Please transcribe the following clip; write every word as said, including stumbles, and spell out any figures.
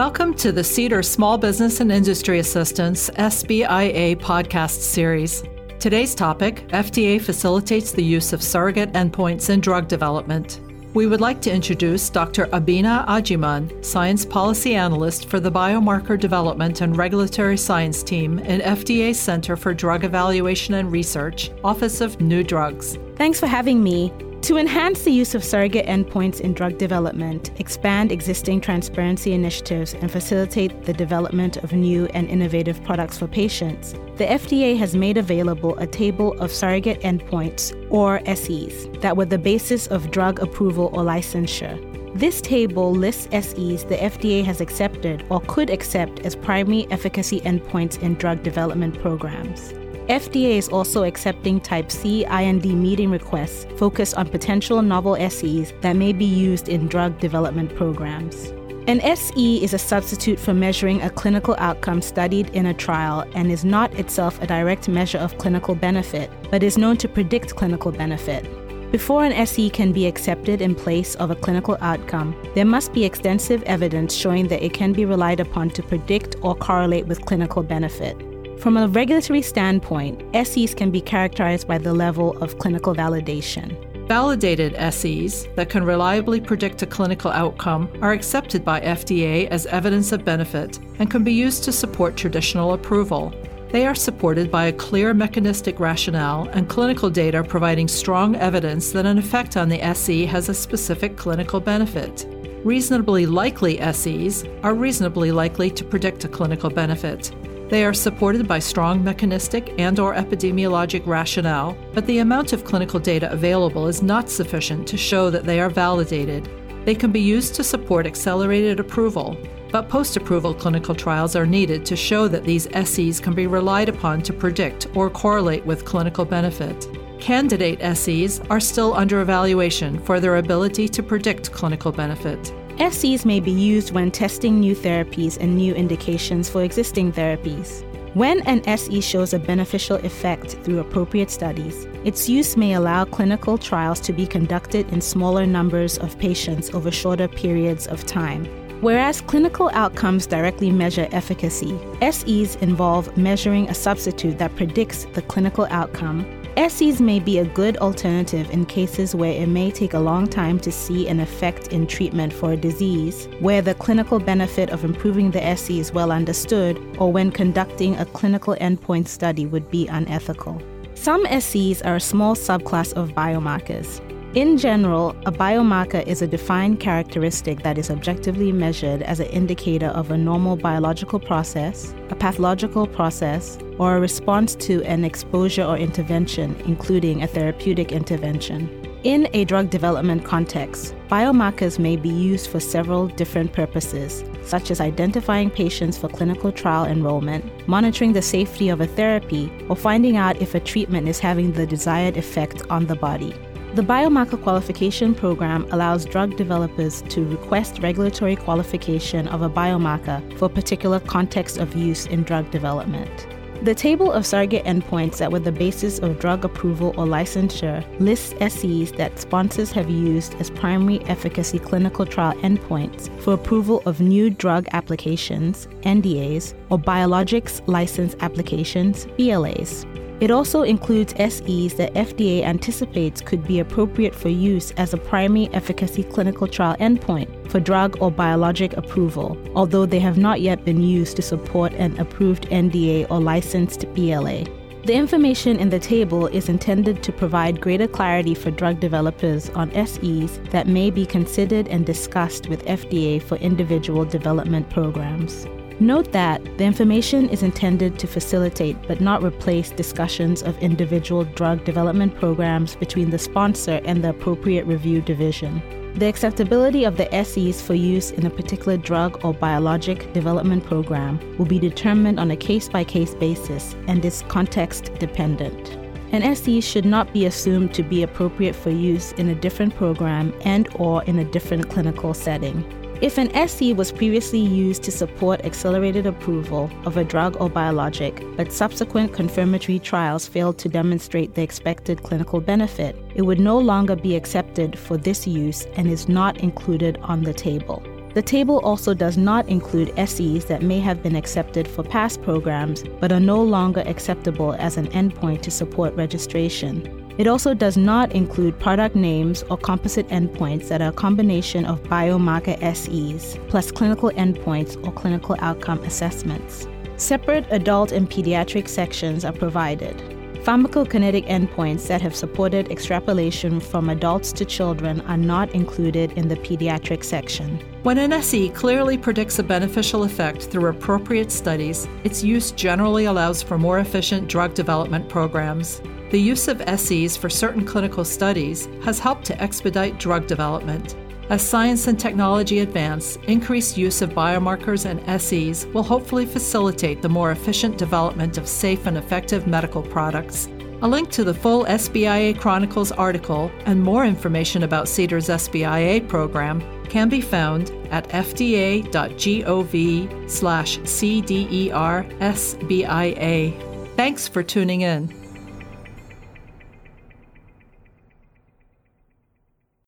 Welcome to the Cedar Small Business and Industry Assistance S B I A podcast series. Today's topic, F D A facilitates the use of surrogate endpoints in drug development. We would like to introduce Doctor Abina Ajiman, Science Policy Analyst for the Biomarker Development and Regulatory Science Team in F D A's Center for Drug Evaluation and Research, Office of New Drugs. Thanks for having me. To enhance the use of surrogate endpoints in drug development, expand existing transparency initiatives, and facilitate the development of new and innovative products for patients, the F D A has made available a table of surrogate endpoints, or S Es, that were the basis of drug approval or licensure. This table lists S Es the F D A has accepted or could accept as primary efficacy endpoints in drug development programs. F D A is also accepting Type C I N D meeting requests focused on potential novel S Es that may be used in drug development programs. An S E is a substitute for measuring a clinical outcome studied in a trial and is not itself a direct measure of clinical benefit, but is known to predict clinical benefit. Before an S E can be accepted in place of a clinical outcome, there must be extensive evidence showing that it can be relied upon to predict or correlate with clinical benefit. From a regulatory standpoint, S Es can be characterized by the level of clinical validation. Validated S Es that can reliably predict a clinical outcome are accepted by F D A as evidence of benefit and can be used to support traditional approval. They are supported by a clear mechanistic rationale and clinical data providing strong evidence that an effect on the S E has a specific clinical benefit. Reasonably likely S Es are reasonably likely to predict a clinical benefit. They are supported by strong mechanistic and/or epidemiologic rationale, but the amount of clinical data available is not sufficient to show that they are validated. They can be used to support accelerated approval, but post-approval clinical trials are needed to show that these S Es can be relied upon to predict or correlate with clinical benefit. Candidate S Es are still under evaluation for their ability to predict clinical benefit. S Es may be used when testing new therapies and new indications for existing therapies. When an S E shows a beneficial effect through appropriate studies, its use may allow clinical trials to be conducted in smaller numbers of patients over shorter periods of time. Whereas clinical outcomes directly measure efficacy, S Es involve measuring a substitute that predicts the clinical outcome. S Es may be a good alternative in cases where it may take a long time to see an effect in treatment for a disease, where the clinical benefit of improving the S E is well understood, or when conducting a clinical endpoint study would be unethical. Some S Es are a small subclass of biomarkers. In general, a biomarker is a defined characteristic that is objectively measured as an indicator of a normal biological process, a pathological process, or a response to an exposure or intervention, including a therapeutic intervention. In a drug development context, biomarkers may be used for several different purposes, such as identifying patients for clinical trial enrollment, monitoring the safety of a therapy, or finding out if a treatment is having the desired effect on the body. The Biomarker Qualification Program allows drug developers to request regulatory qualification of a biomarker for a particular context of use in drug development. The table of surrogate endpoints that were the basis of drug approval or licensure lists S Es that sponsors have used as primary efficacy clinical trial endpoints for approval of new drug applications, N D As, or biologics license applications, B L As. It also includes S Es that F D A anticipates could be appropriate for use as a primary efficacy clinical trial endpoint for drug or biologic approval, although they have not yet been used to support an approved N D A or licensed B L A. The information in the table is intended to provide greater clarity for drug developers on S Es that may be considered and discussed with F D A for individual development programs. Note that the information is intended to facilitate but not replace discussions of individual drug development programs between the sponsor and the appropriate review division. The acceptability of the S Es for use in a particular drug or biologic development program will be determined on a case-by-case basis and is context-dependent. An S E should not be assumed to be appropriate for use in a different program and/or in a different clinical setting. If an S E was previously used to support accelerated approval of a drug or biologic, but subsequent confirmatory trials failed to demonstrate the expected clinical benefit, it would no longer be accepted for this use and is not included on the table. The table also does not include S Es that may have been accepted for past programs but are no longer acceptable as an endpoint to support registration. It also does not include product names or composite endpoints that are a combination of biomarker S Es plus clinical endpoints or clinical outcome assessments. Separate adult and pediatric sections are provided. Pharmacokinetic endpoints that have supported extrapolation from adults to children are not included in the pediatric section. When an S E clearly predicts a beneficial effect through appropriate studies, its use generally allows for more efficient drug development programs. The use of S Es for certain clinical studies has helped to expedite drug development. As science and technology advance, increased use of biomarkers and S Es will hopefully facilitate the more efficient development of safe and effective medical products. A link to the full S B I A Chronicles article and more information about CDER's S B I A program can be found at fda.gov slash CDER SBIA. Thanks for tuning in.